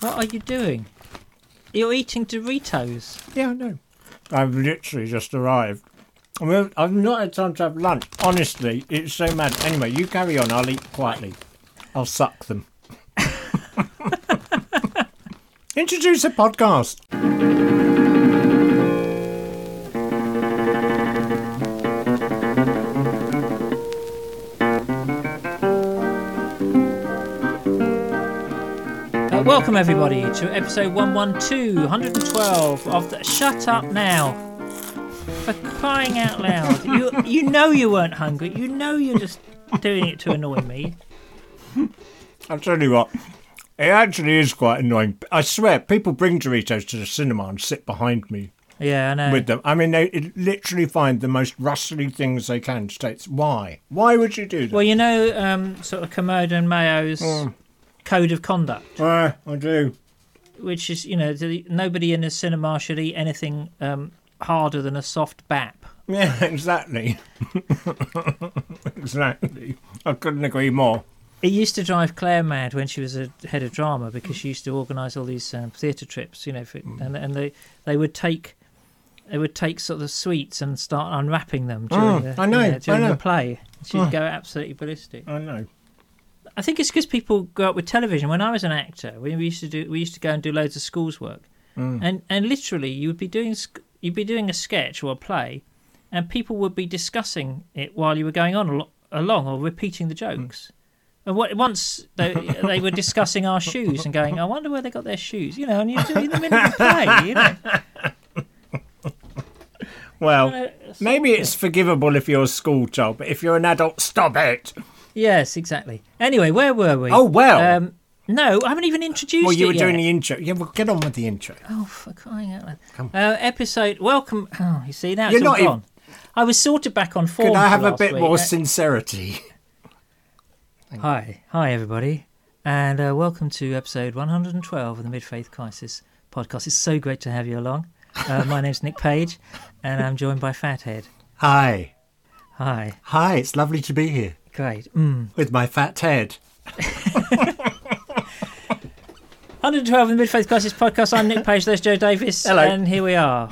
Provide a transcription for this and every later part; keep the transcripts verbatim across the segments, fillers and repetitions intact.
What are you doing? You're eating Doritos. Yeah, I know. I've literally just arrived. I mean, I've not had time to have lunch. Honestly, it's so mad. Anyway, you carry on. I'll eat quietly. I'll suck them. Introduce a podcast. Uh, welcome everybody to episode one twelve, one twelve of the Shut Up Now. For crying out loud. You you know you weren't hungry. You know you're just doing it to annoy me. I'll tell you what. It actually is quite annoying. I swear, people bring Doritos to the cinema and sit behind me Yeah, I know. with them. I mean, they literally find the most rustly things they can to take. Why? Why would you do that? Well, you know, um, sort of Commode and Mayo's Mm. code of conduct, Uh, I do. which is, you know, the, nobody in a cinema should eat anything um, harder than a soft bap. Yeah, exactly. Exactly. I couldn't agree more. It used to drive Claire mad when she was a head of drama because she used to organise all these um, theatre trips, you know, for, and and they they would take they would take sort of sweets and start unwrapping them during, Oh, the, I know, you know, during I know. the play. She'd Oh. go absolutely ballistic. I know. I think it's because people grow up with television. When I was an actor, we used to do we used to go and do loads of schools work, Mm. and and literally you would be doing sc- you'd be doing a sketch or a play, and people would be discussing it while you were going on al- along or repeating the jokes. And what, once they, they were discussing our shoes and going, I wonder where they got their shoes, you know, and you're doing them in the play, you know. Well, Uh, maybe it's forgivable if you're a school child, but if you're an adult, stop it. Yes, exactly. Anyway, where were we? Oh, well. Um, no, I haven't even introduced Well, you it were yet. doing the intro. Yeah, well, get on with the intro. Oh, for crying out loud. Come Uh, episode, welcome. Oh, you see, now You're it's all not even- gone. I was sorted back on form Could I for have a last bit week. more Uh, sincerity? Hi, hi everybody, and uh, welcome to episode one twelve of the Mid-Faith Crisis podcast. It's so great to have you along. Uh, my name's Nick Page, and I'm joined by Fathead. Hi. Hi, Hi, it's lovely to be here great. Mm. with my fat head. one twelve of the Mid-Faith Crisis podcast. I'm Nick Page, there's Joe Davis, Hello. and here we are.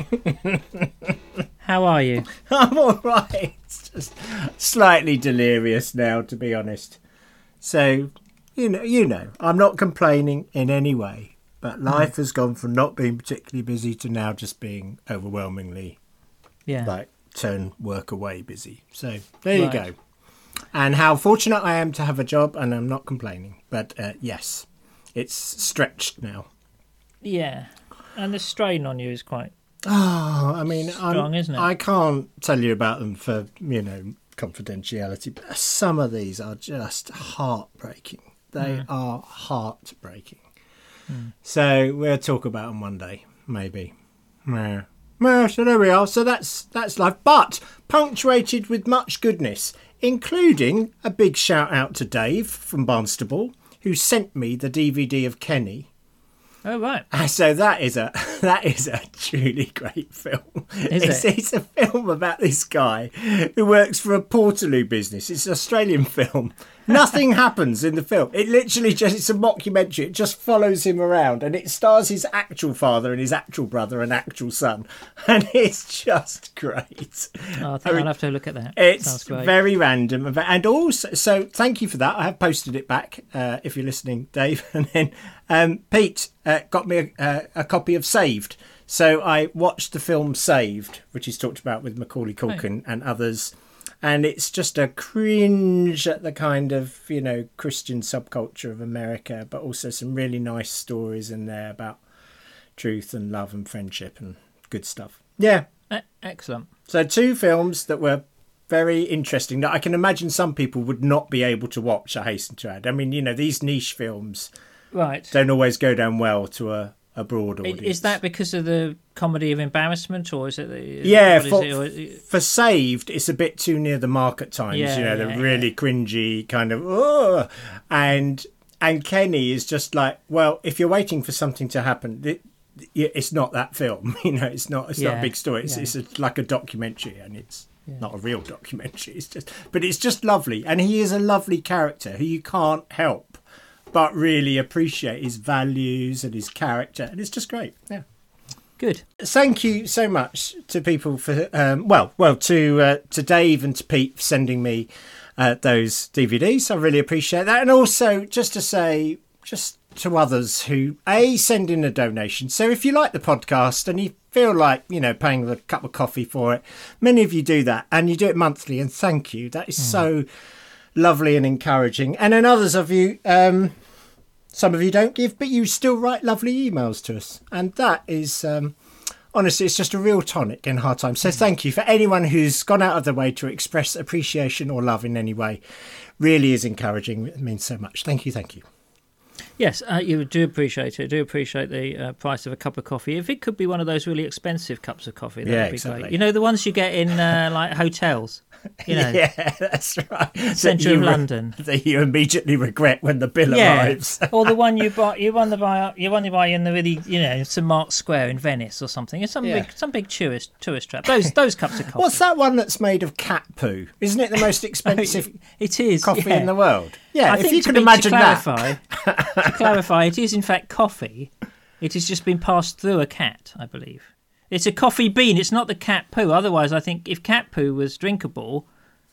How are you? I'm all right. It's just slightly delirious now, to be honest. So, you know, you know, I'm not complaining in any way, but life has gone from not being particularly busy to now just being overwhelmingly, Yeah. like, turn work away busy. So there you Right. go. And how fortunate I am to have a job, and I'm not complaining. But uh, yes, it's stretched now. Yeah. And the strain on you is quite... Oh, I mean, Strong, I'm, isn't it? I can't tell you about them for, you know, confidentiality, but some of these are just heartbreaking. They Mm. are heartbreaking. Mm. So we'll talk about them one day, maybe. Yeah. Well, so there we are. So that's that's life, but punctuated with much goodness, including a big shout out to Dave from Barnstable, who sent me the D V D of Kenny. Oh, right. Uh, So that is a that is a truly great film. Is it's, it? it's a film about this guy who works for a Portaloo business. It's an Australian film. Nothing happens in the film. It literally just it's a mockumentary. It just follows him around, and it stars his actual father and his actual brother and actual son, and it's just great. Oh, I think I mean, I'll have to look at that. It's Sounds great. very random, and also so thank you for that. I have posted it back uh, if you're listening, Dave. And then um, Pete uh, got me a, a, a copy of Saved, so I watched the film Saved, which is talked about with Macaulay Culkin and others, and it's just a cringe at the kind of, you know, Christian subculture of America, but also some really nice stories in there about truth and love and friendship and good stuff. Yeah. E- Excellent. So two films that were very interesting that I can imagine some people would not be able to watch, I hasten to add. I mean, you know, these niche films Right. don't always go down well to a, a broad I- audience. Is that because of the comedy of embarrassment, or is it the... Yeah, what is for, it, or is it- for Saved, it's a bit too near the mark at times, Yeah, you know, yeah, the really cringy kind of, oh, and, and Kenny is just like, well, if you're waiting for something to happen, it, it's not that film, you know, it's not, it's not Yeah, a big story. It's, yeah. it's a, like a documentary, and it's Yeah. not a real documentary. It's just, but it's just lovely. And he is a lovely character who you can't help but really appreciate his values and his character, and it's just great. Yeah. Good. Thank you so much to people for um, well, well to uh, to Dave and to Pete for sending me uh, those D V Ds. I really appreciate that, and also just to say, just to others who a send in a donation. So if you like the podcast and you feel like you know paying a cup of coffee for it, many of you do that, and you do it monthly, and thank you. That is mm. so lovely and encouraging. And then others of you. Um, Some of you don't give, but you still write lovely emails to us. And that is, um, honestly, it's just a real tonic in hard times. So thank you for anyone who's gone out of their way to express appreciation or love in any way. Really is encouraging. It means so much. Thank you, thank you. Yes, uh, you do appreciate it. I do appreciate the uh, price of a cup of coffee. If it could be one of those really expensive cups of coffee, that yeah, would be exactly. great. You know, the ones you get in uh, like hotels. You know, yeah, that's right. Centre of re- London. That you immediately regret when the bill yeah. arrives. Or the one you buy, you want to buy, you want to buy in the really, you know, Saint Mark's Square in Venice or something. It's some yeah. big, some big tourist tourist trap. Those those cups of coffee. What's that one that's made of cat poo? Isn't it the most expensive? It is coffee yeah. in the world. Yeah, I if think you to can be, imagine to clarify, that. to clarify, it is in fact coffee. It has just been passed through a cat, I believe. It's a coffee bean. It's not the cat poo. Otherwise, I think if cat poo was drinkable,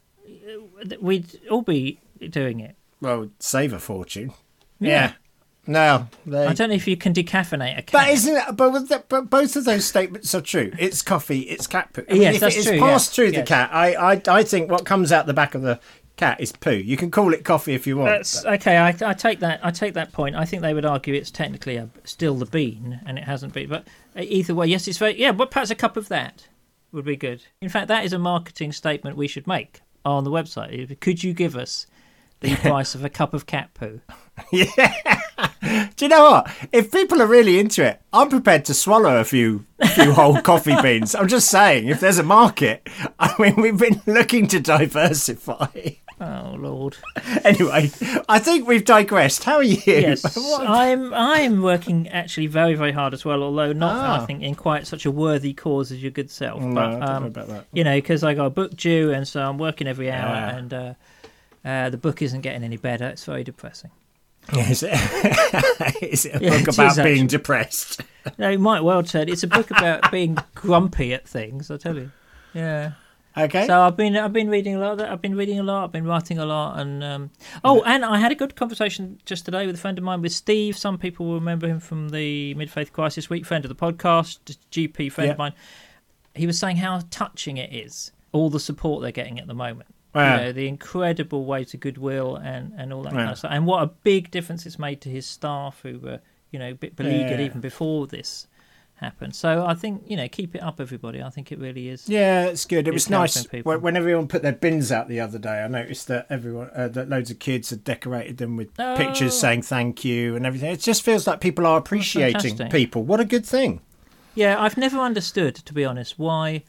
we'd all be doing it. Well, save a fortune. Yeah. yeah. No, they... I don't know if you can decaffeinate a cat. But isn't it? But, with the, but both of those statements are true. It's coffee. It's cat poo. I mean, yes, if that's it is true. passed yes. through yes. the cat, I, I, I think what comes out the back of the cat is poo. You can call it coffee if you want. That's but... okay. I, I take that. I take that point. I think they would argue it's technically a, still the bean, and it hasn't been. But either way, yes, it's very. Yeah, but perhaps a cup of that would be good. In fact, that is a marketing statement we should make on the website. Could you give us the price of a cup of cat poo? Yeah. Do you know what? If people are really into it, I'm prepared to swallow a few few whole coffee beans. I'm just saying, if there's a market, I mean, we've been looking to diversify. Oh Lord. Anyway, I think we've digressed. How are you? Yes, I'm. I'm working actually very, very hard as well. Although not, ah. I think, in quite such a worthy cause as your good self. No, but, I don't um, know about that. You know, because I got a book due, and so I'm working every hour, Yeah. and uh, uh, the book isn't getting any better. It's very depressing. Is it? Is it a Yeah, book it about is, being actually. depressed? No, it might well turn. It's a book about being grumpy at things. I tell you. Yeah. Okay. So I've been I've been reading a lot. I've been reading a lot. I've been writing a lot, and um, oh, and I had a good conversation just today with a friend of mine, with Steve. Some people will remember him from the Mid Faith Crisis Week, friend of the podcast, G P friend Yeah. of mine. He was saying how touching it is, all the support they're getting at the moment. Wow. You know, the incredible way to goodwill and, and all that Yeah. kind of stuff, and what a big difference it's made to his staff, who were you know a bit beleaguered Yeah. even before this happened. So I think you know keep it up, everybody. I think it really is. Yeah, it's good. It It's was nice helping people. when, when everyone put their bins out the other day. I noticed that everyone, uh, that loads of kids had decorated them with Oh. pictures saying thank you and everything. It just feels like people are appreciating fantastic. people. What a good thing. Yeah, I've never understood, to be honest, why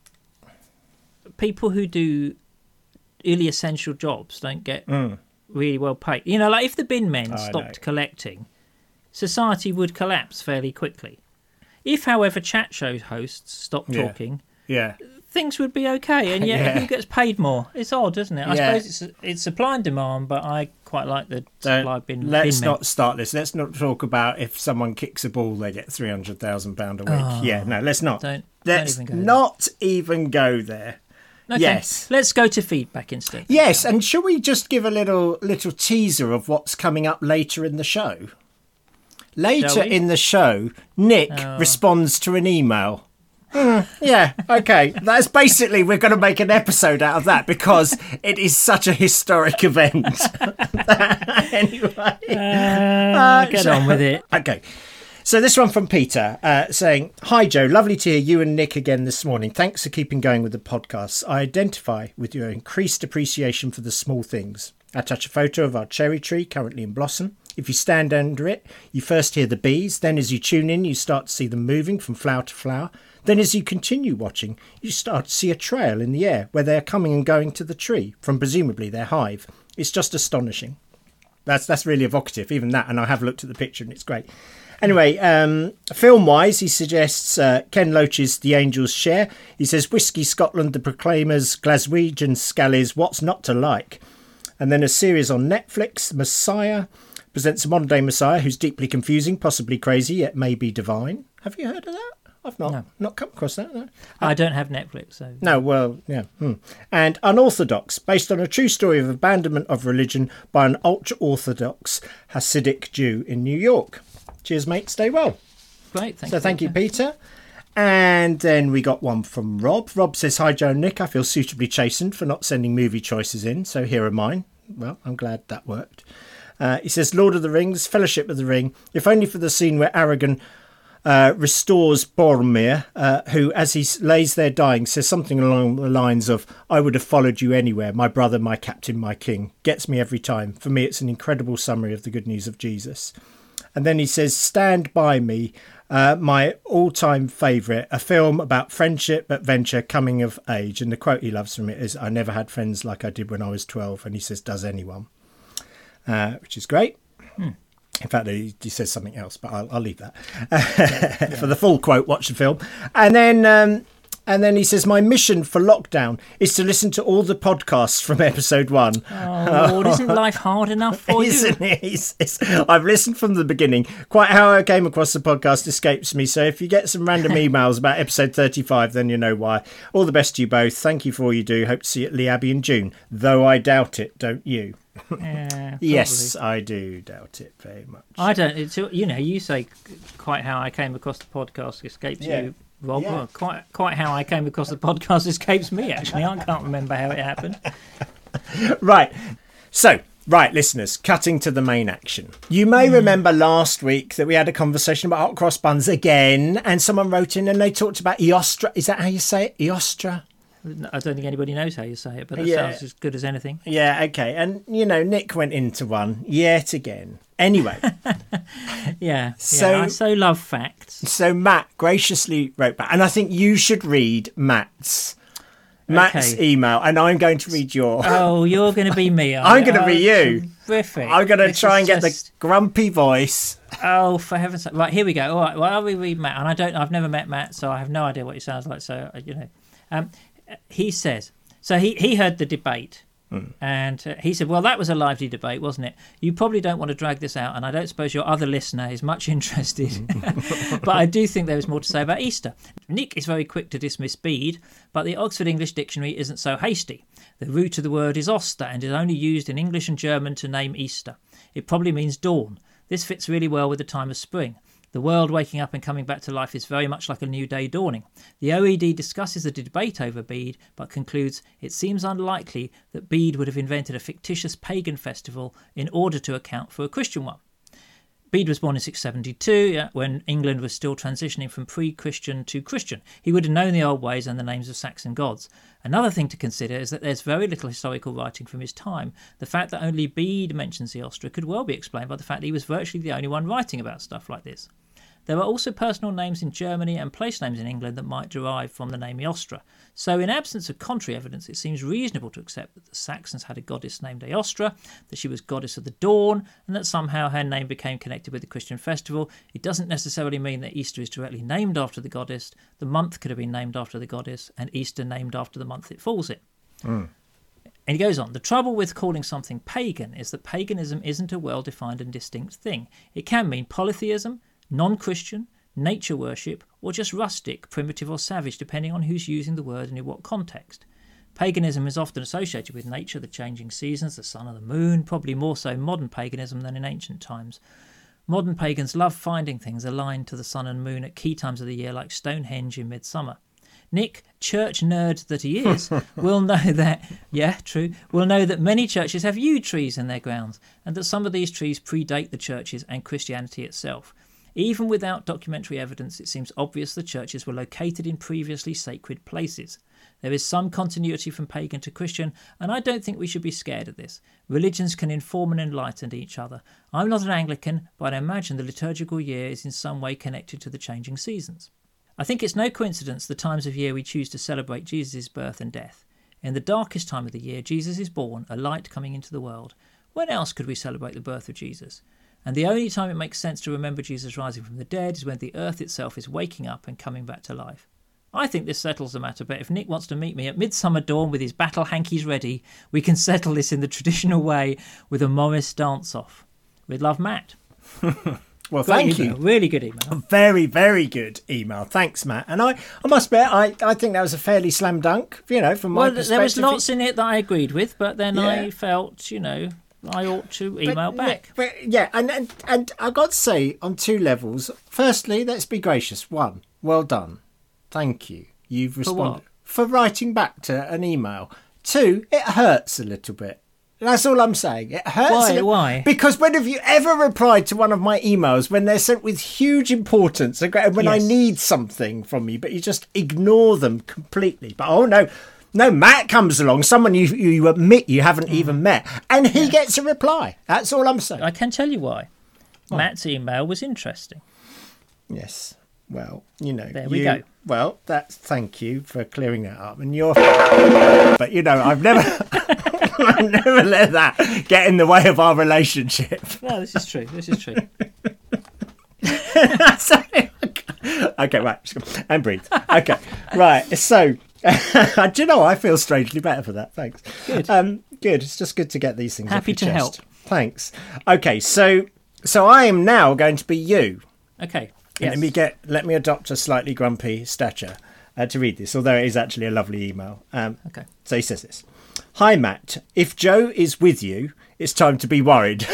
people who do really essential jobs don't get Mm. really well paid. You know, like if the bin men I stopped know. collecting, society would collapse fairly quickly. If, however, chat show hosts stopped Yeah. talking, Yeah. things would be okay. And yet, Yeah. who gets paid more? It's odd, isn't it? I Yeah. suppose it's it's supply and demand, but I quite like the Don't- supply bin. let's bin men. not start this. Let's not talk about if someone kicks a ball, they get three hundred thousand pounds a week. Oh, yeah, no, let's not. Don't, let's don't even go not even go there. there. Okay, Yes. let's go to feedback instead. Yes, and shall we just give a little little teaser of what's coming up later in the show? Later Shall we? in the show, Nick Oh. responds to an email. Hmm, yeah, okay. That's basically, we're going to make an episode out of that because it is such a historic event. Anyway. Uh, get so- on with it. Okay. So this one from Peter uh, saying, "Hi Joe, lovely to hear you and Nick again this morning. Thanks for keeping going with the podcast. I identify with your increased appreciation for the small things. I touch a photo of our cherry tree currently in blossom. If you stand under it, you first hear the bees. Then as you tune in, you start to see them moving from flower to flower. Then as you continue watching, you start to see a trail in the air where they are coming and going to the tree from presumably their hive. It's just astonishing." That's that's really evocative, even that. And I have looked at the picture and it's great. Anyway, um, film-wise, he suggests uh, Ken Loach's The Angel's Share. He says Whiskey Scotland, The Proclaimers, Glaswegian Scallies, What's Not to Like? And then a series on Netflix, Messiah, presents a modern-day Messiah who's deeply confusing, possibly crazy, yet maybe divine. Have you heard of that? I've not No. not come across that. No. I don't have Netflix, so No, well, yeah. Hmm. And Unorthodox, based on a true story of abandonment of religion by an ultra-Orthodox Hasidic Jew in New York. Cheers, mate. Stay well. great. Thank So you. thank you, Peter. And then we got one from Rob. Rob says, hi, Joe and Nick. I feel suitably chastened for not sending movie choices in, so here are mine. Well, I'm glad that worked. Uh, he says, Lord of the Rings, Fellowship of the Ring, if only for the scene where Aragorn uh, restores Boromir, uh, who, as he lays there dying, says something along the lines of, I would have followed you anywhere, my brother, my captain, my king. Gets me every time. For me, it's an incredible summary of the good news of Jesus. And then he says, Stand By Me, uh, my all-time favourite, a film about friendship, adventure, coming of age. And the quote he loves from it is, I never had friends like I did when I was twelve. And he says, does anyone? Uh, which is great. Hmm. In fact, he, he says something else, but I'll, I'll leave that. yeah. For the full quote, watch the film. And then... Um, And then he says, my mission for lockdown is to listen to all the podcasts from episode one. Oh, Lord, isn't life hard enough for you? Isn't it? It's, it's, I've listened from the beginning. Quite how I came across the podcast escapes me. So if you get some random emails about episode thirty-five, then you know why. All the best to you both. Thank you for all you do. Hope to see you at Lee Abbey in June. Though I doubt it, don't you? Yeah, Yes, I do doubt it very much. I don't. It's, you know, you say quite how I came across the podcast escapes Yeah. you, Rob. Yeah. Well, quite, quite how I came across the podcast escapes me. Actually, I can't remember how it happened. Right. So, right, listeners, cutting to the main action. You may remember last week that we had a conversation about hot cross buns again, and someone wrote in and they talked about Eostra. Is that how you say it? Eostra? I don't think anybody knows how you say it, but that Yeah. sounds as good as anything. Yeah, okay. And, you know, Nick went into one yet again. Anyway, Yeah. So- yeah, I so love facts. so Matt graciously wrote back, and I think you should read Matt's Matt's Okay. email, and I'm going to read your. Oh, you're going to be me. I'm gonna be you. Terrific. I'm going to This try is and get just- the grumpy voice. Oh, for heaven's sake! Right, here we go. All right, well, I'll read Matt, and I don't. I've never met Matt, so I have no idea what he sounds like. So uh, you know, um, he says. So he he heard the debate, Hmm. and uh, he said, "Well, that was a lively debate, wasn't it? You probably don't want to drag this out, and I don't suppose your other listener is much interested. But I do think there is more to say about Easter. Nick is very quick to dismiss Bede, but the Oxford English Dictionary isn't so hasty. The root of the word is Oster, and is only used in English and German to name Easter. It probably means dawn. This fits really well with the time of spring. The world waking up and coming back to life is very much like a new day dawning. The O E D discusses the debate over Bede, but concludes it seems unlikely that Bede would have invented a fictitious pagan festival in order to account for a Christian one. Bede was born in six seventy-two, yeah, when England was still transitioning from pre-Christian to Christian. He would have known the old ways and the names of Saxon gods. Another thing to consider is that there's very little historical writing from his time. The fact that only Bede mentions the Eostra could well be explained by the fact that he was virtually the only one writing about stuff like this. There are also personal names in Germany and place names in England that might derive from the name Eostra. So in absence of contrary evidence, it seems reasonable to accept that the Saxons had a goddess named Eostra, that she was goddess of the dawn, and that somehow her name became connected with the Christian festival. It doesn't necessarily mean that Easter is directly named after the goddess. The month could have been named after the goddess, and Easter named after the month it falls in. Mm. And he goes on, the trouble with calling something pagan is that paganism isn't a well-defined and distinct thing. It can mean polytheism, non-Christian, nature worship, or just rustic, primitive or savage, depending on who's using the word and in what context. Paganism is often associated with nature, the changing seasons, the sun and the moon, probably more so modern paganism than in ancient times. Modern pagans love finding things aligned to the sun and moon at key times of the year, like Stonehenge in midsummer. Nick, church nerd that he is, will know that, yeah, true, will know that many churches have yew trees in their grounds, and that some of these trees predate the churches and Christianity itself. Even without documentary evidence, it seems obvious the churches were located in previously sacred places. There is some continuity from pagan to Christian, and I don't think we should be scared of this. Religions can inform and enlighten each other. I'm not an Anglican, but I imagine the liturgical year is in some way connected to the changing seasons. I think it's no coincidence the times of year we choose to celebrate Jesus' birth and death. In the darkest time of the year, Jesus is born, a light coming into the world. When else could we celebrate the birth of Jesus? And the only time it makes sense to remember Jesus rising from the dead is when the earth itself is waking up and coming back to life. I think this settles the matter, but if Nick wants to meet me at midsummer dawn with his battle hankies ready, we can settle this in the traditional way with a Morris dance-off. With love, Matt. Well, Great thank email. you. Really good email. Very, very good email. Thanks, Matt. And I, I must admit, I, I think that was a fairly slam dunk, you know, from my Well, perspective. there was lots in it that I agreed with, but then Yeah. I felt, you know, I ought to email But, back. But, yeah, and, and, and I've got to say, on two levels. Firstly, let's be gracious. One, well done. Thank you. You've responded. what? For writing back to an email. Two, it hurts a little bit. That's all I'm saying. It hurts. Why? a little, Why? Because when have you ever replied to one of my emails when they're sent with huge importance and when I Yes. need something from you, but you just ignore them completely? But oh no, no, Matt comes along, someone you you admit you haven't even met, and he gets a reply. That's all I'm saying. I can tell you why. Matt's email was interesting. Yes. Well, you know. There we you- go. Well, that's thank you for clearing that up. And you're, but you know, I've never, I've never let that get in the way of our relationship. No, this is true. This is true. Sorry. Okay, right. And breathe. Okay, right. So, do you know, I feel strangely better for that. Thanks. Good. Um, good. It's just good to get these things. Happy off your to chest. help. Thanks. Okay, so so I am now going to be you. Okay. And Yes. Let me get. Let me adopt a slightly grumpy stature uh, to read this, although it is actually a lovely email. Um, Okay. So he says this. Hi, Matt. If Joe is with you, it's time to be worried.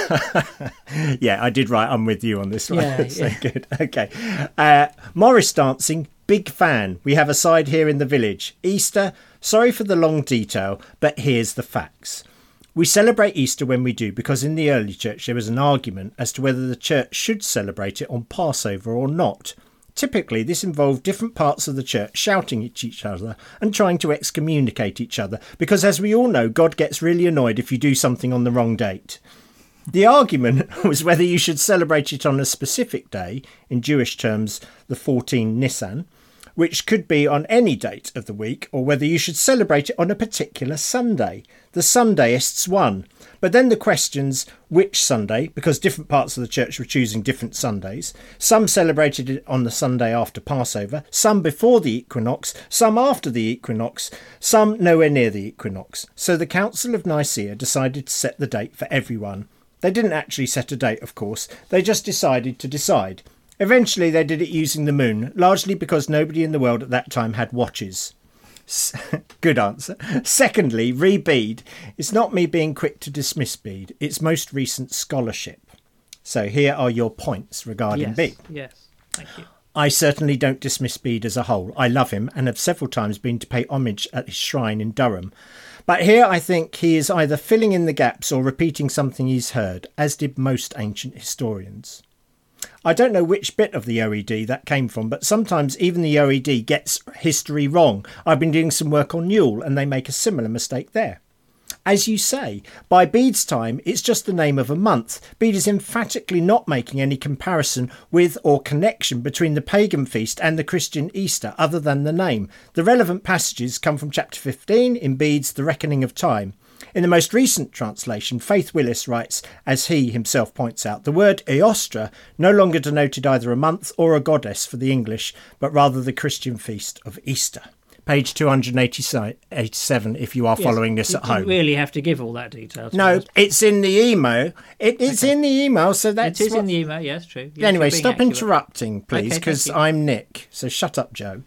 Yeah, I did write I'm with you on this one. Yeah, so yeah. good. Okay. Uh, Morris dancing, big fan. We have a side here in the village. Easter, sorry for the long detail, but here's the facts. We celebrate Easter when we do because in the early church there was an argument as to whether the church should celebrate it on Passover or not. Typically, this involved different parts of the church shouting at each other and trying to excommunicate each other because, as we all know, God gets really annoyed if you do something on the wrong date. The argument was whether you should celebrate it on a specific day, in Jewish terms the fourteenth Nisan, which could be on any date of the week, or whether you should celebrate it on a particular Sunday. The Sundayists won. But then the questions, which Sunday, because different parts of the church were choosing different Sundays. Some celebrated it on the Sunday after Passover, some before the equinox, some after the equinox, some nowhere near the equinox. So the Council of Nicaea decided to set the date for everyone. They didn't actually set a date, of course. They just decided to decide. Eventually they did it using the moon, largely because nobody in the world at that time had watches. S- Good answer. Secondly, re Bede. It's not me being quick to dismiss Bede. It's most recent scholarship. So here are your points regarding Yes. Bede. Yes. Thank you. I certainly don't dismiss Bede as a whole. I love him and have several times been to pay homage at his shrine in Durham. But here I think he is either filling in the gaps or repeating something he's heard, as did most ancient historians. I don't know which bit of the O E D that came from, but sometimes even the O E D gets history wrong. I've been doing some work on Yule and they make a similar mistake there. As you say, by Bede's time, it's just the name of a month. Bede is emphatically not making any comparison with or connection between the pagan feast and the Christian Easter other than the name. The relevant passages come from chapter fifteen in Bede's The Reckoning of Time. In the most recent translation, Faith Willis writes, as he himself points out, the word Eostra no longer denoted either a month or a goddess for the English, but rather the Christian feast of Easter. Page two hundred eighty-seven if you are Yes, following this you at didn't home. really have to give all that detail. to No, us. it's in the email. It is in the email, so that's It is what... in the email. Yes, true. Yes, Anyway, you're being stop accurate. interrupting, please, Okay, thank because you. I'm Nick. So shut up, Joe.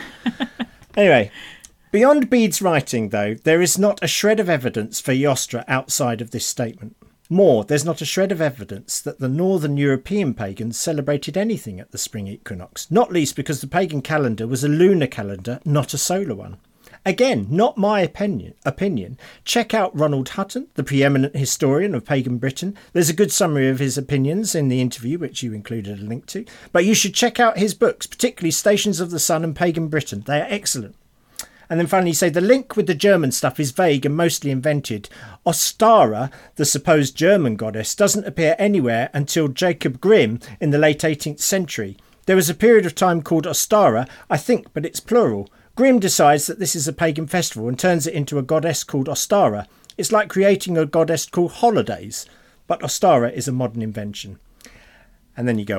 Anyway, beyond Bede's writing, though, there is not a shred of evidence for Eostra outside of this statement. More, there's not a shred of evidence that the northern European pagans celebrated anything at the spring equinox, not least because the pagan calendar was a lunar calendar, not a solar one. Again, not my opinion. Opinion. Check out Ronald Hutton, the preeminent historian of pagan Britain. There's a good summary of his opinions in the interview, which you included a link to. But you should check out his books, particularly Stations of the Sun and Pagan Britain. They are excellent. And then finally you say the link with the German stuff is vague and mostly invented. Ostara, the supposed German goddess, doesn't appear anywhere until Jacob Grimm in the late eighteenth century. There was a period of time called Ostara, I think, but it's plural. Grimm decides that this is a pagan festival and turns it into a goddess called Ostara. It's like creating a goddess called Holidays, but Ostara is a modern invention. And then you go on.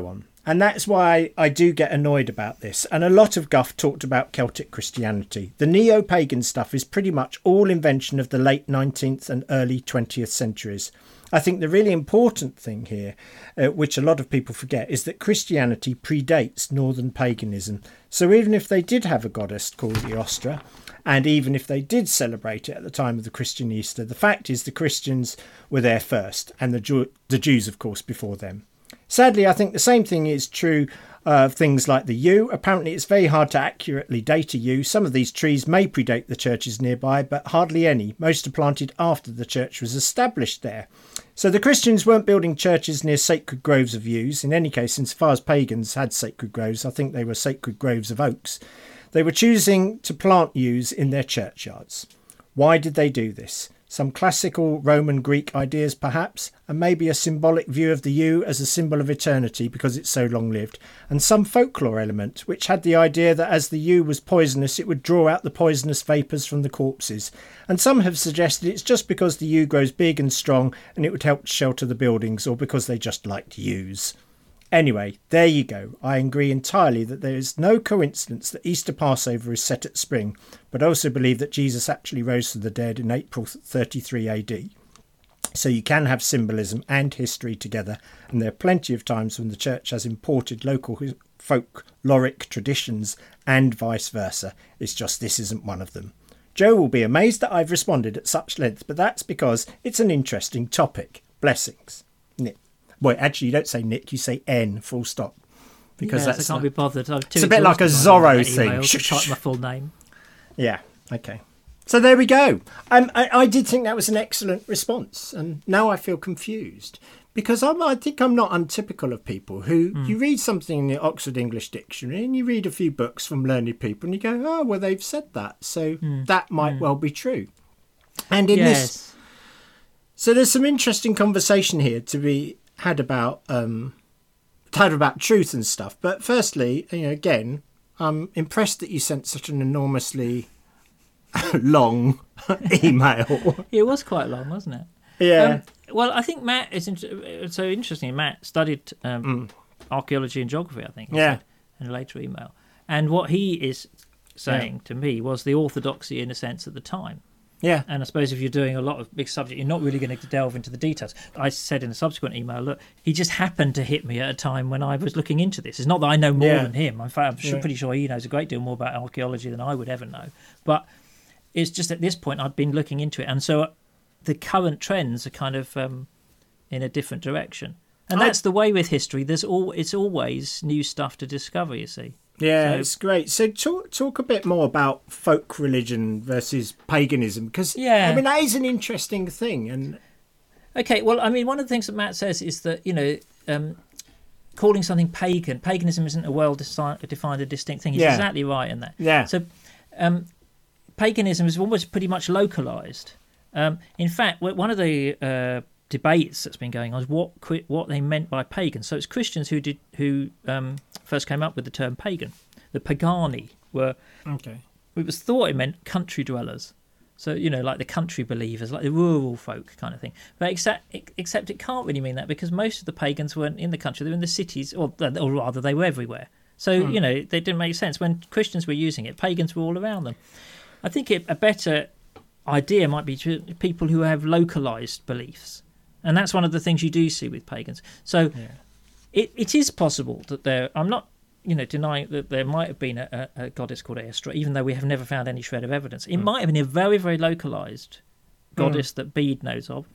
And that's why I do get annoyed about this. And a lot of guff talked about Celtic Christianity. The neo-pagan stuff is pretty much all invention of the late nineteenth and early twentieth centuries. I think the really important thing here, uh, which a lot of people forget, is that Christianity predates northern paganism. So even if they did have a goddess called Eostra, and even if they did celebrate it at the time of the Christian Easter, the fact is the Christians were there first, and the, Jew- the Jews, of course, before them. Sadly, I think the same thing is true of things like the yew. Apparently, it's very hard to accurately date a yew. Some of these trees may predate the churches nearby, but hardly any. Most are planted after the church was established there. So the Christians weren't building churches near sacred groves of yews. In any case, insofar as pagans had sacred groves, I think they were sacred groves of oaks. They were choosing to plant yews in their churchyards. Why did they do this? Some classical Roman Greek ideas perhaps, and maybe a symbolic view of the yew as a symbol of eternity because it's so long-lived, and some folklore element which had the idea that as the yew was poisonous it would draw out the poisonous vapours from the corpses, and some have suggested it's just because the yew grows big and strong and it would help shelter the buildings, or because they just liked yews. Anyway, there you go. I agree entirely that there is no coincidence that Easter Passover is set at spring, but I also believe that Jesus actually rose from the dead in April thirty-three A D. So you can have symbolism and history together, and there are plenty of times when the church has imported local folkloric traditions and vice versa. It's just this isn't one of them. Joe will be amazed that I've responded at such length, but that's because it's an interesting topic. Blessings. Nick. Boy, actually, you don't say Nick, you say N, full stop. Because yes, that's I can't not... be bothered. I'm too it's a bit like a Zorro thing. To type my full name. Yeah, okay. So there we go. Um, I, I did think that was an excellent response, and now I feel confused. Because I'm, I think I'm not untypical of people who, mm. you read something in the Oxford English Dictionary and you read a few books from learned people and you go, oh, well, they've said that. So mm. that might mm. well be true. And in yes. this... So there's some interesting conversation here to be had about um, had about truth and stuff. But firstly, you know, again, I'm impressed that you sent such an enormously long email. It was quite long, wasn't it? Yeah. Um, well, I think Matt is in- so interesting. Matt studied um, mm. archaeology and geography, I think. Yeah. In a later email, and what he is saying yeah. to me was the orthodoxy in a sense at the time. Yeah. And I suppose if you're doing a lot of big subject, you're not really going to delve into the details. I said in a subsequent email, look, he just happened to hit me at a time when I was looking into this. It's not that I know more yeah. than him. In fact, I'm yeah. pretty sure he knows a great deal more about archaeology than I would ever know. But it's just at this point I'd been looking into it. And so the current trends are kind of um, in a different direction. And that's I... the way with history. There's all It's always new stuff to discover, you see. Yeah, so, it's great. So talk talk a bit more about folk religion versus paganism, because yeah. I mean that is an interesting thing. And okay, well, I mean, one of the things that Matt says is that, you know, um, calling something pagan, paganism isn't a well-defined, a distinct thing. He's yeah. exactly right in that. Yeah. So um, paganism is almost pretty much localised. Um, in fact, one of the uh, debates that's been going on is what what they meant by pagan. So it's Christians who did who um, first came up with the term pagan. The pagani were okay. It was thought it meant country dwellers. So, you know, like the country believers, like the rural folk kind of thing. But except except it can't really mean that, because most of the pagans weren't in the country; they were in the cities, or or rather, they were everywhere. So mm. you know, they didn't make sense when Christians were using it. Pagans were all around them. I think it, a better idea might be to people who have localized beliefs. And that's one of the things you do see with pagans. So yeah. it, it is possible that there... I'm not, you know, denying that there might have been a, a goddess called Eostra, even though we have never found any shred of evidence. It mm. might have been a very, very localised goddess mm. that Bede knows of.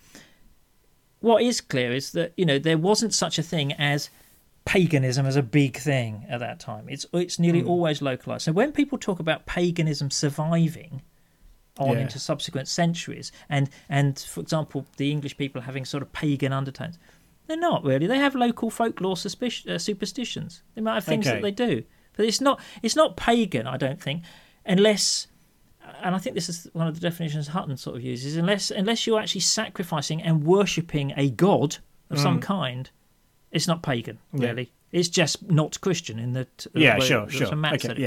What is clear is that, you know, there wasn't such a thing as paganism as a big thing at that time. It's, it's nearly mm. always localised. So when people talk about paganism surviving... on yeah. into subsequent centuries, and and for example the English people having sort of pagan undertones, they're not really. They have local folklore suspicion, uh, superstitions. They might have things okay. that they do, but it's not it's not pagan, I don't think, unless, and I think this is one of the definitions Hutton sort of uses, unless unless you're actually sacrificing and worshipping a god of mm. some kind, it's not pagan really. Yeah. It's just not Christian in the t- yeah way, sure sure Matt okay, said yeah. it.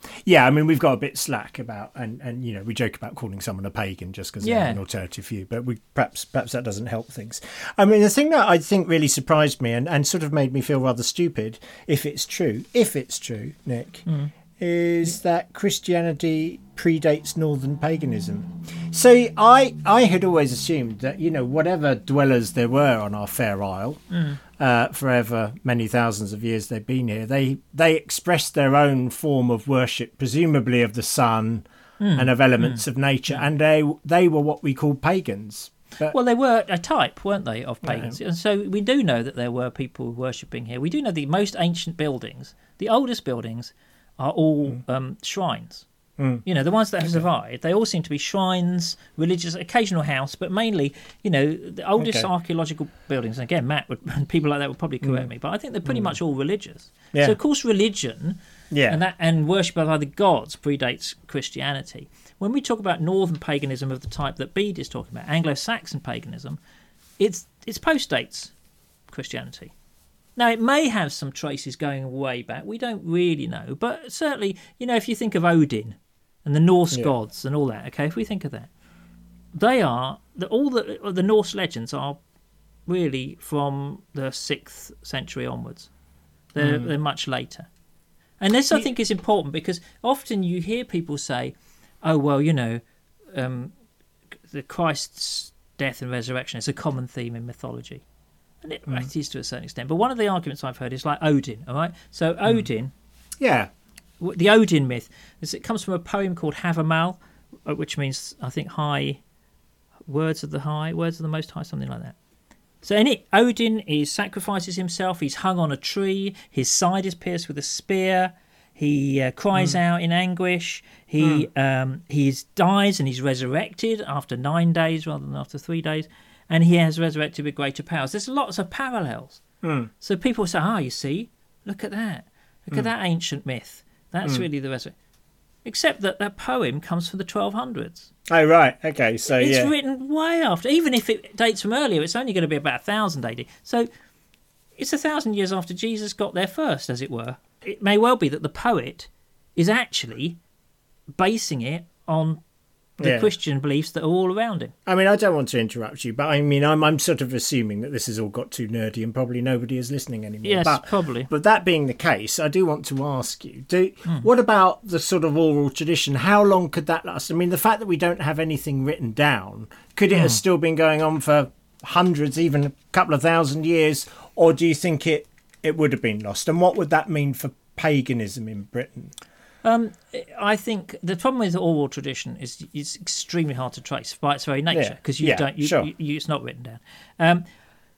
Yeah, I mean, we've got a bit slack about, and, and you know, we joke about calling someone a pagan just because Yeah. they have an alternative view, but we perhaps perhaps that doesn't help things. I mean, the thing that I think really surprised me and, and sort of made me feel rather stupid, if it's true, if it's true, Nick, Mm. is that Christianity predates northern paganism. So I I had always assumed that, you know, whatever dwellers there were on our fair isle, Mm. uh, forever many thousands of years they've been here, they they expressed their own form of worship, presumably of the sun Mm. and of elements of nature, and they they were what we call pagans. But, Well, they were a type, weren't they, of pagans? And so we do know that there were people worshipping here. We do know the most ancient buildings, the oldest buildings, are all um, shrines. Mm. You know, the ones that have survived, they all seem to be shrines, religious, occasional house, but mainly, you know, the oldest Okay. archaeological buildings. And again, Matt would, people like that would probably correct Mm. me, but I think they're pretty much all religious. Yeah. So, of course, religion yeah. and that and worship of other gods predates Christianity. When we talk about northern paganism of the type that Bede is talking about, Anglo-Saxon paganism, it's it's postdates Christianity. Now, it may have some traces going way back. We don't really know. But certainly, you know, if you think of Odin and the Norse Yeah. gods and all that, okay, if we think of that, they are, the, all the, the Norse legends are really from the sixth century onwards. They're, Mm. they're much later. And this, I You- think, is important because often you hear people say, oh, well, you know, um, the Christ's death and resurrection is a common theme in mythology. And it, Mm. it is to a certain extent. But one of the arguments I've heard is like Odin, all right? So Odin, Yeah. w the Odin myth, is it comes from a poem called Havamal, uh, which means, I think, high, words of the high, words of the most high, something like that. So in it, Odin is sacrifices himself. He's hung on a tree. His side is pierced with a spear. He uh, cries Mm. out in anguish. He um, he is, dies and he's resurrected after nine days rather than after three days. And he has resurrected with greater powers. There's lots of parallels. Mm. So people say, ah, you see, look at that. Look at that ancient myth. That's Mm. really the resurrection. Except that that poem comes from the twelve hundreds. Oh, right. Okay. So, It's yeah. written way after. Even if it dates from earlier, it's only going to be about one thousand A D. So it's a thousand years after Jesus got there first, as it were. It may well be that the poet is actually basing it on the Yeah. Christian beliefs that are all around him. I mean, I don't want to interrupt you, but I mean, I'm I'm sort of assuming that this has all got too nerdy and probably nobody is listening anymore. Yes, but, probably. But that being the case, I do want to ask you: Do Hmm. what about the sort of oral tradition? How long could that last? I mean, the fact that we don't have anything written down, could it have Hmm. still been going on for hundreds, even a couple of thousand years, or do you think it it would have been lost? And what would that mean for paganism in Britain? Um, I think the problem with oral tradition is it's extremely hard to trace by its very nature Yeah, because you yeah, don't, you, sure. you, you, it's not written down. Um,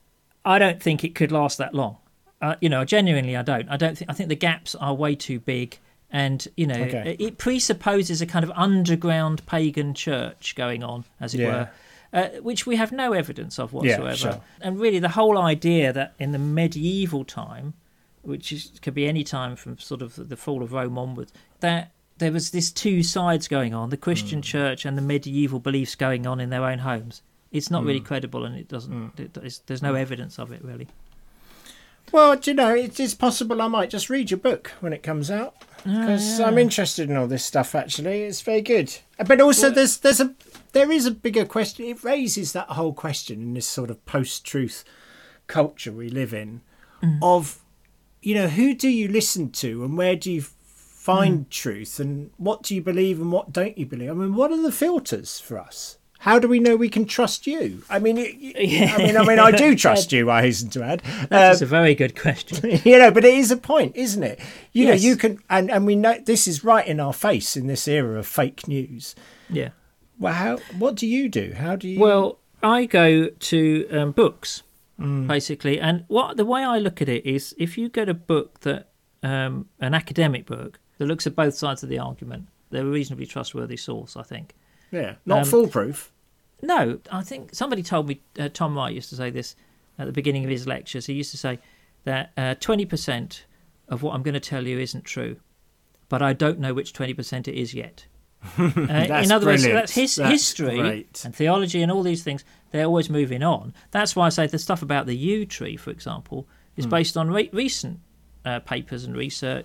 I don't think it could last that long. Uh, you know, genuinely, I don't. I don't think. I think the gaps are way too big, and you know, Okay. it presupposes a kind of underground pagan church going on, as it Yeah. were. Uh, which we have no evidence of whatsoever. sure. And really, the whole idea that in the medieval time, which is, could be any time from sort of the fall of Rome onwards, that there was this two sides going on, the Christian church and the medieval beliefs going on in their own homes. It's not really credible, and it doesn't. It, it's, there's no evidence of it really. Well, do you know, it is possible I might just read your book when it comes out because I'm interested in all this stuff. Actually, it's very good. But also, Well- there's there's a there is a bigger question. It raises that whole question in this sort of post-truth culture we live in of, you know, who do you listen to and where do you find truth and what do you believe and what don't you believe? I mean, what are the filters for us? How do we know we can trust you? I mean, it, Yeah. I mean, I mean, I do trust you. I hasten to add. That's Um, a very good question. you know, but it is a point, isn't it? You Yes. know, you can, and, and we know this is right in our face in this era of fake news. Yeah. Well, how? What do you do? How do you? Well, I go to um, books basically, and what the way I look at it is, if you get a book that um, an academic book that looks at both sides of the argument, they're a reasonably trustworthy source, I think. yeah, not um, foolproof. No, I think somebody told me, uh, Tom Wright used to say this at the beginning of his lectures. He used to say that uh, twenty percent of what I'm going to tell you isn't true, but I don't know which twenty percent it is yet. Uh, That's in other words, brilliant. that's his That's history great. and theology and all these things. They're always moving on. That's why I say the stuff about the yew tree, for example, is Hmm. based on re- recent uh, papers and research.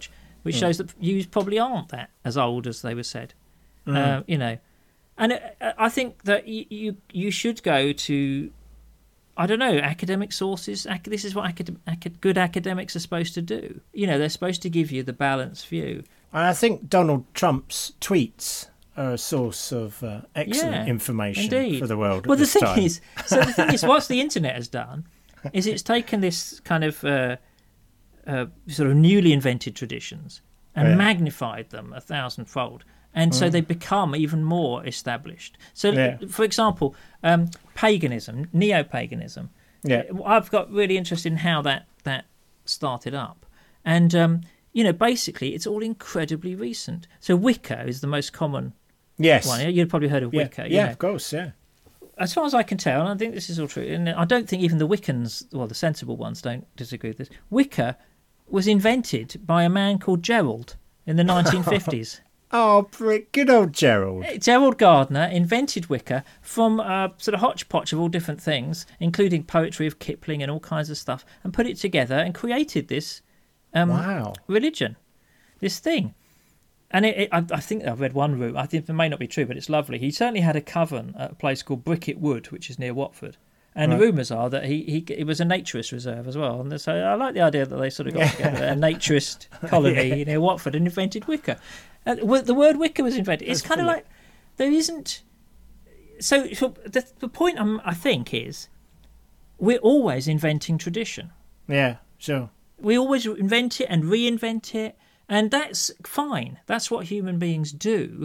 which Mm. shows that you probably aren't that as old as they were said. Mm. Uh, you know, and it, I think that you, you you should go to, I don't know, academic sources. Ac- this is what acad- acad- good academics are supposed to do. You know, they're supposed to give you the balanced view. And I think Donald Trump's tweets are a source of uh, excellent Yeah, information indeed. for the world. Well, at the this thing time. is, so the thing is, what the internet has done is it's taken this kind of uh, uh, sort of newly invented traditions and Yeah. magnified them a thousandfold. And so Mm. they become even more established. So, Yeah. for example, um, paganism, neo-paganism. Yeah. I've got really interested in how that, that started up. And, um, you know, basically it's all incredibly recent. So Wicca is the most common Yes. one. You've probably heard of Yeah. Wicca. Yeah, you know. of course. Yeah. As far as I can tell, and I think this is all true, and I don't think even the Wiccans, well, the sensible ones don't disagree with this, Wicca was invented by a man called Gerald in the nineteen fifties. Oh, Brick, good old Gerald. Gerald Gardner invented Wicca from a sort of hodgepodge of all different things, including poetry of Kipling and all kinds of stuff, and put it together and created this um, Wow. religion, this thing. And it, it, I, I think I've read one route. I think it may not be true, but it's lovely. He certainly had a coven at a place called Bricket Wood, which is near Watford. And Right. rumours are that he, he it was a naturist reserve as well. And so I like the idea that they sort of got together a naturist colony Yeah. near Watford and invented Wicca. Uh, w- the word Wicca was invented. It's That's kind of brilliant. like there isn't. So, so the, the point I'm, I think is we're always inventing tradition. Yeah, sure. We always invent it and reinvent it, and that's fine. That's what human beings do.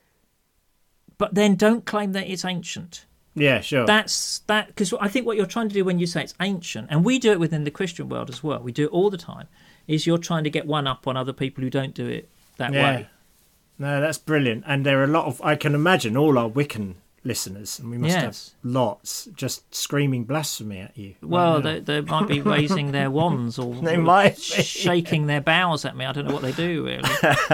But then don't claim that it's ancient. Yeah, sure. That's that because I think what you're trying to do when you say it's ancient, and we do it within the Christian world as well. We do it all the time. Is you're trying to get one up on other people who don't do it that Yeah. way. No, that's brilliant. And there are a lot of, I can imagine all our Wiccan listeners, and we must Yes. have lots, just screaming blasphemy at you. right Well, now. they, they might be raising their wands or, They or might be. shaking their bowels at me. I don't know what they do really.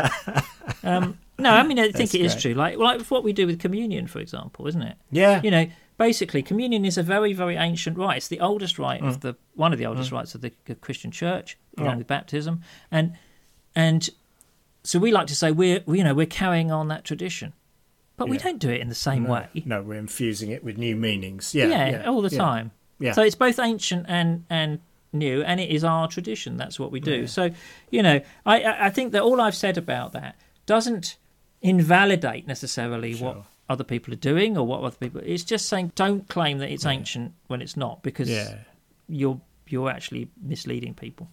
um, no, I mean I think That's it is great. true. Like like what we do with communion, for example, isn't it? Yeah. You know, basically, communion is a very, very ancient rite. It's the oldest rite of the one of the oldest rites of the Christian Church, along Yeah. with baptism, and and so we like to say we're we, you know we're carrying on that tradition, but we Yeah. don't do it in the same no, way. no, we're infusing it with new meanings. Yeah, Yeah, yeah, all the yeah. time. Yeah. So it's both ancient and and new, and it is our tradition. That's what we do. So, you know, I I I think that all I've said about that doesn't invalidate necessarily Sure. what other people are doing or what other people. It's just saying don't claim that it's ancient when it's not, because Yeah. you're you're actually misleading people.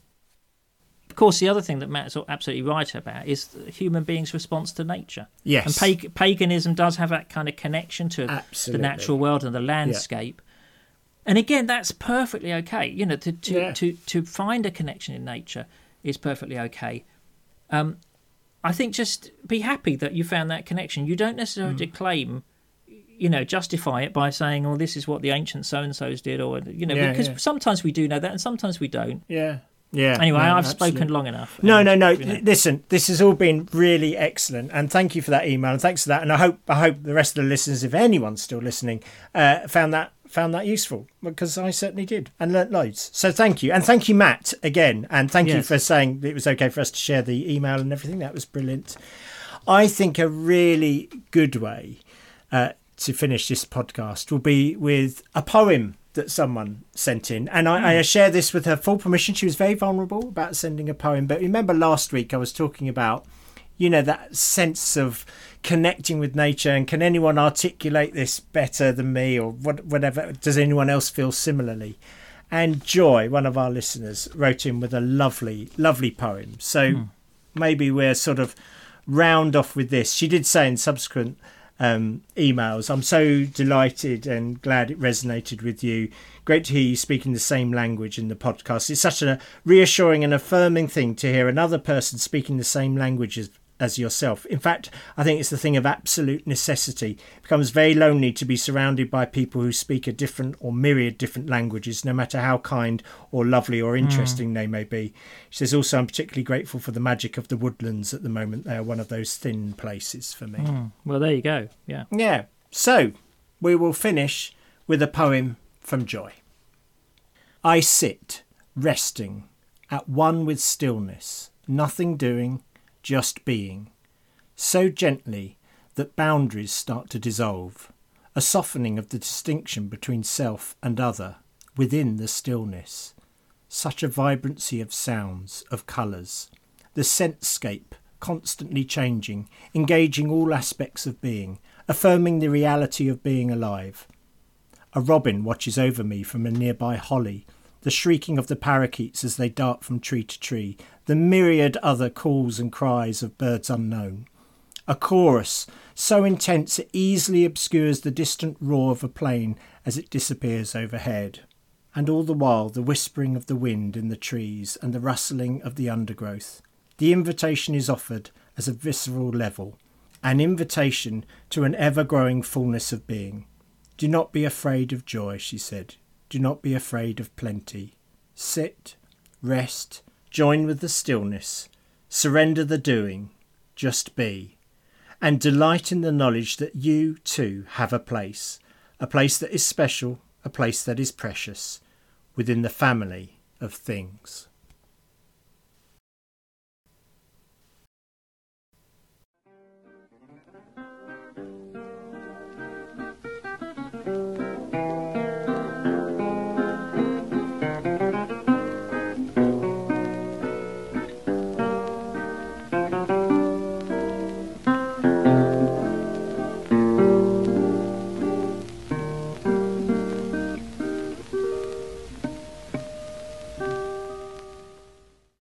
Of course, the other thing that Matt's absolutely right about is the human beings' response to nature. Yes. And pag- paganism does have that kind of connection to Absolutely. the natural world and the landscape. And again, that's perfectly okay. You know, to to, Yeah. to, to find a connection in nature is perfectly okay. Um, I think just be happy that you found that connection. You don't necessarily Mm. claim, you know, justify it by saying, "Oh, this is what the ancient so-and-sos did," or you know, Yeah, because yeah. sometimes we do know that, and sometimes we don't. Yeah. Yeah. Anyway, no, I've absolutely. spoken long enough. No, and, no, no. you know. Listen, this has all been really excellent, and thank you for that email, and thanks for that. And I hope, I hope the rest of the listeners, if anyone's still listening, uh, found that found that useful, because I certainly did, and learnt loads. So thank you, and thank you, Matt, again, and thank you Yes. for saying that it was okay for us to share the email and everything. That was brilliant. I think a really good way uh, to finish this podcast will be with a poem that someone sent in, and I, I share this with her full permission. She was very vulnerable about sending a poem, but remember last week I was talking about, you know, that sense of connecting with nature, and can anyone articulate this better than me, or what, whatever, does anyone else feel similarly? And Joy, one of our listeners, wrote in with a lovely lovely poem, so maybe we're sort of round off with this. She did say in subsequent um, emails, "I'm so delighted and glad it resonated with you. Great to hear you speaking the same language in the podcast. It's such a reassuring and affirming thing to hear another person speaking the same language as, as yourself. In fact, I think it's the thing of absolute necessity. It becomes very lonely to be surrounded by people who speak a different or myriad different languages, no matter how kind or lovely or interesting mm. they may be." She says, "Also, I'm particularly grateful for the magic of the woodlands at the moment. They are one of those thin places for me." Mm. Well, there you go. Yeah. Yeah. So we will finish with a poem from Joy. "I sit, resting, at one with stillness, nothing doing, just being. So gently that boundaries start to dissolve, a softening of the distinction between self and other within the stillness. Such a vibrancy of sounds, of colours, the sensescape constantly changing, engaging all aspects of being, affirming the reality of being alive. A robin watches over me from a nearby holly, the shrieking of the parakeets as they dart from tree to tree, the myriad other calls and cries of birds unknown. A chorus so intense it easily obscures the distant roar of a plane as it disappears overhead. And all the while the whispering of the wind in the trees and the rustling of the undergrowth. The invitation is offered as a visceral level, an invitation to an ever-growing fullness of being. Do not be afraid of joy, she said. Do not be afraid of plenty. Sit, rest, join with the stillness, surrender the doing, just be. And delight in the knowledge that you, too, have a place, a place that is special, a place that is precious, within the family of things.